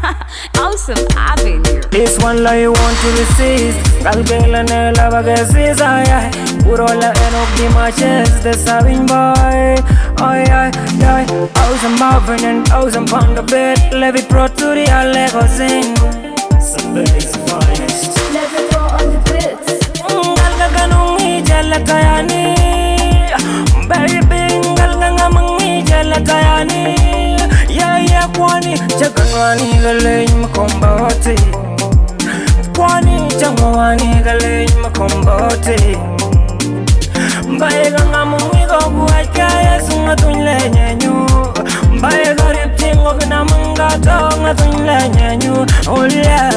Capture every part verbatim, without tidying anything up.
Awesome Avenue. This one lie you want to resist. Galbela ne lava gases ay. Urola enog di matches the saving boy. Ay ay ay. Awesome Marvin and awesome pound of bed. Levy pro to the Lagos in. Somebody's finest. Let me go on the beats. Galga ganungi jala kayani. Baby galga ngamungi jala kayani. Yeah yeah kwani chakanwani galay makombati. Kwani changwani galay makombati. Baega ngamungi gobuai kaya sunga tunle nyenyu. Baega riptingo kina mungato nga tunle nyenyu. Oh yeah.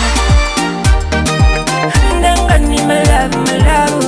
Ndengani me love me love.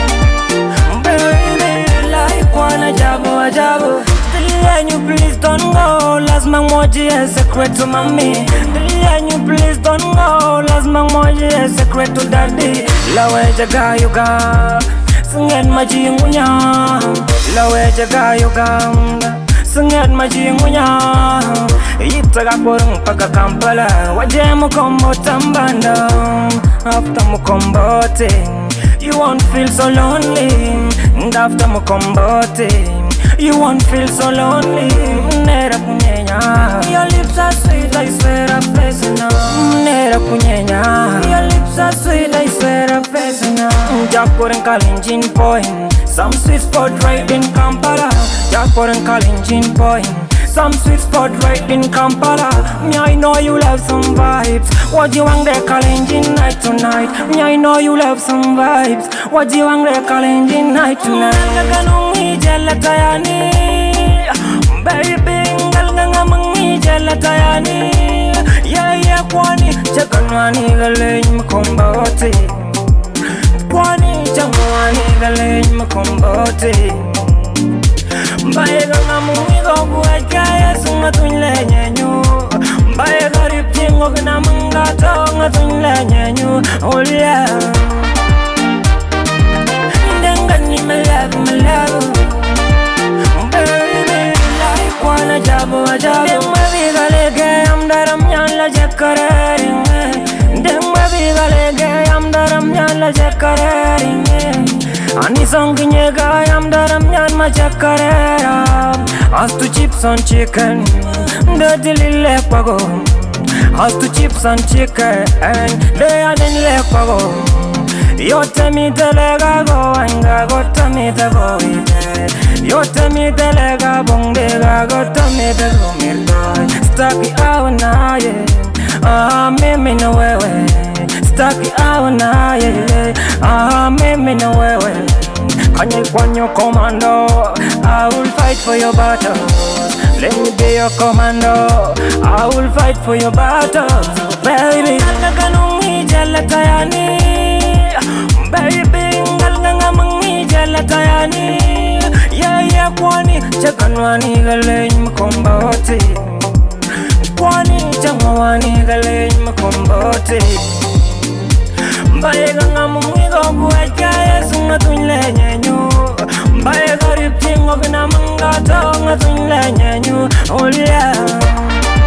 Baby like wanna jabo jabo. Can you please don't go? Last man moji a secret to mommy. Can you please don't go? Last man moji a secret to daddy. Lawe jaga yoga, singen maji ngunya. Lawe jaga yoga, singen maji ngunya. Itaga porung paka Kampala, waje mukombo tambanda. After mukomboting, you won't feel so lonely. And after mukomboting, you won't feel so lonely. Nera kunyenya. Your lips are sweet, I swear I'm facing now. Nera kunyenya. Your lips are sweet, I I'm facing now. Jack pouring Kalenjin point. Some sweet spot right in Kampala. Jack pouring Kalenjin point. Some sweet spot right in Kampala. Me I know you love some vibes. What you want there Kalenjin night tonight? Me I know you love some vibes. What you want there Kalenjin night tonight? Ganungi jala kayani. Baby ngalga ngamungi jala kayani. Yeah yeah kwani chakanwani galay makombati. Kwani changwani galay makombati. Baega ngamungi gobuai kaya sunga tunle nyenyu. Baega riptingo kina mungato nga tunle nyenyu. Oh yeah. Ndengani me love me love. Baby like wanna jabo jabo. Dengba bigalege amdaram nyala jakare. Dengba bigalege amdaram nyala jakare. Ani song nyega amdaram nyan machakarera. As to chips and chicken, dirty lille pago. As to chips and chicken, they are in lepago. Yote mi telega go, anga gota mi tego ite. Yote mi telega bongdega gota mi tego mirdo. Stucky out na ye, ah me me no wewe. Stucky out na ye, ah me me no wewe. Kanye kwanyo commando, I will fight for your battles. Let me be your commando, I will fight for your battles. Baby, ngalga ganungi jala kayani. Baby, ngalga ngamungi jala kayani. Yeah yeah kwani chakanwani galay makombati. Kwani changwani galay makombati. Baega ngamungi gobuai kaya sunga tunle nyenyu. Baega riptingo kina mungato nga tunle nyenyu. Oh yeah.